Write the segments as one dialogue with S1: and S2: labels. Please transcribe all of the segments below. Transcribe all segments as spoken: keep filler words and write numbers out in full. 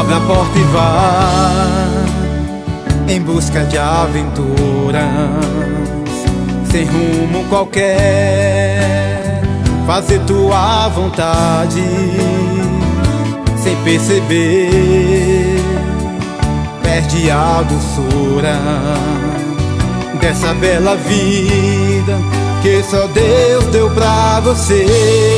S1: Abre a porta e vá em busca de aventuras, sem rumo qualquer, fazer tua vontade sem perceber. Perde a doçura dessa bela vida que só Deus deu pra você.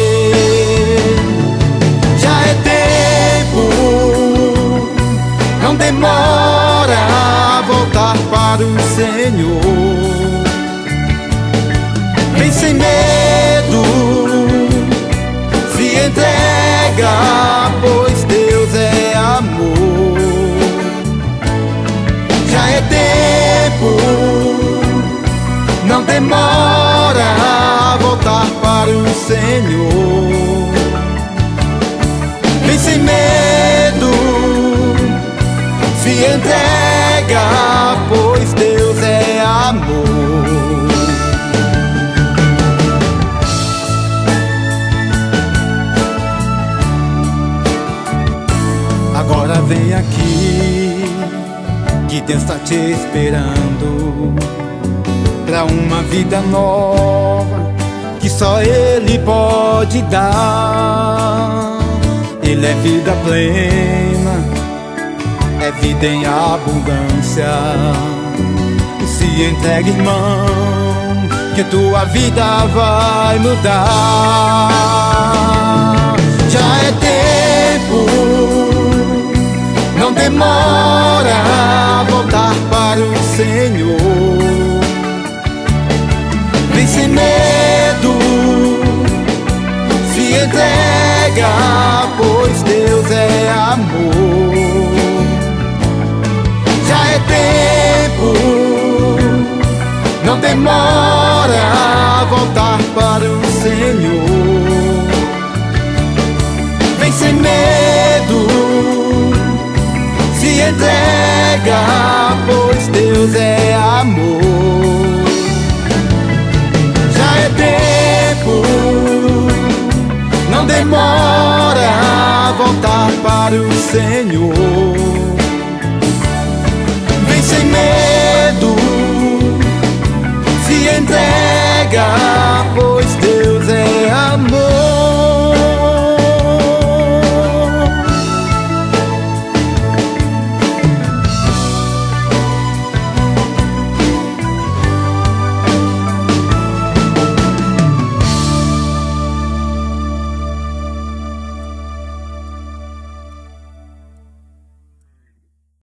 S1: Já é tempo, não demora a voltar para o Senhor. Vem sem medo, se entrega, pois Deus é amor. Já é tempo, não demora a voltar para o Senhor. Vem sem medo, se entrega, pois Deus é amor. Agora vem aqui, que Deus está te esperando pra uma vida nova que só Ele pode dar. Ele é vida plena, é vida em abundância. Se entregue, irmão, que tua vida vai mudar. Já é tempo, não demora a voltar para o Senhor. Vem sem medo, se entrega, pois Deus é amor. Já é tempo, não demora a voltar para o Senhor. Vem sem medo, se entrega, pois Deus é amor. Já é tempo, não demora a voltar para o Senhor.